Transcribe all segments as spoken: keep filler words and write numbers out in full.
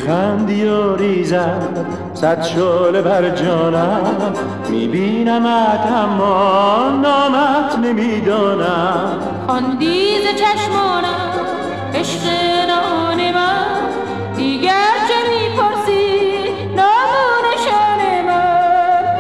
میخندی و ریزد صد شعله بر جانم، میبینمت اما نامت نمیدانم. خواندی ز چشمانم عشق نهان من، دیگر چه میپرسی نام و نشان من.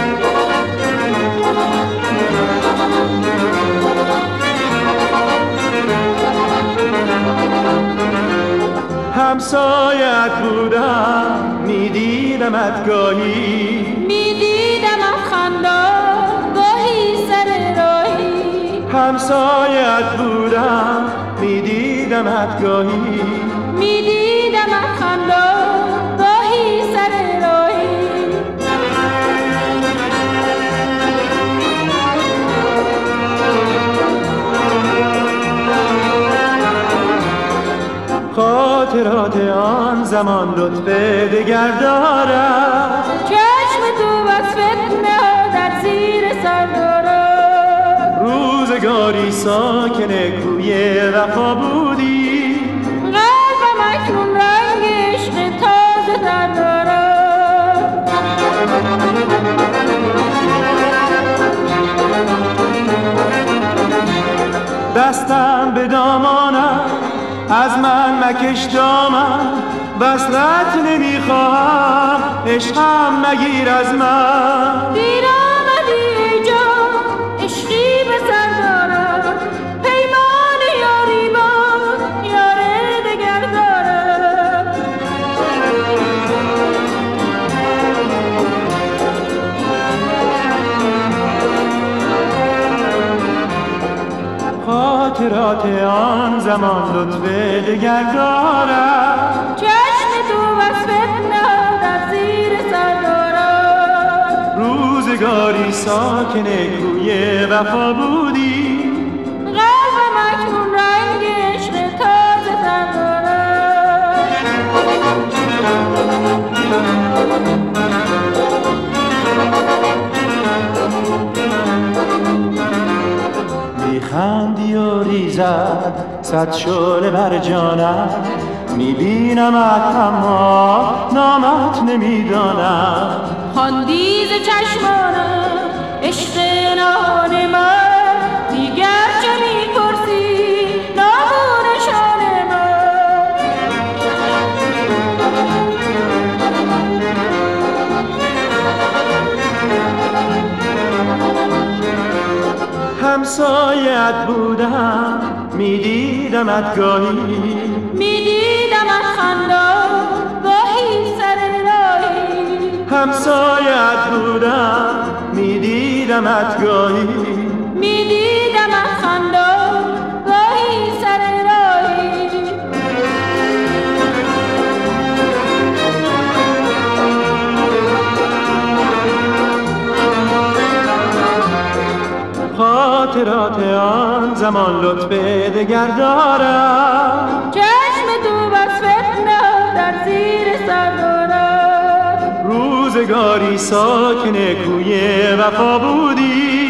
همسایت بودم میدیدمت گاهی، میدیدمت خندان گاهی سر راهی. همسایت بودم میدیدمت گاهی، میدیدمت خندان گاهی سر راهی. خاطرات آن زمان لطف دگر دارد، چشم تو وصف فتنه در زیر سر دارد. روزگاری ساکن کوی وفا بودی، قلبم اکنون رنگ عشق تازه تر دارد. دستم به دامانم از من مکش دامن، وصلت نمیخواهم عشقم مگیر از من. دیر آمدی ای جان عشقی به سر دارد، پیمان یاری با یار دگر دارد. خاطرات آن زمان لطف دگر دارد، چشم تو وصف فتنه در زیر سر دارد. روزگاری ساکن کوی وفا بودی، قلبم اکنون رنگ عشق تازه تر دارد. میخندی و ریزد صد شعله بر جانم، میبینمت اما نامت نمیدانم. خواندی ز چشمانم عشق نهان من، دیگر چه میپرسی نام و نشان من. همسایت بودم میدیدمت گاهی، میدیدمت خندان گاهی سر راهی. همسایت بودم میدیدمت گاهی، میدیدمت خندان گاهی سر راهی. خاطرات آن زمان لطف دگر دارد، چشم تو وصف فتنه در زیر سر دارد. روزگاری ساکن کوی وفا بودی،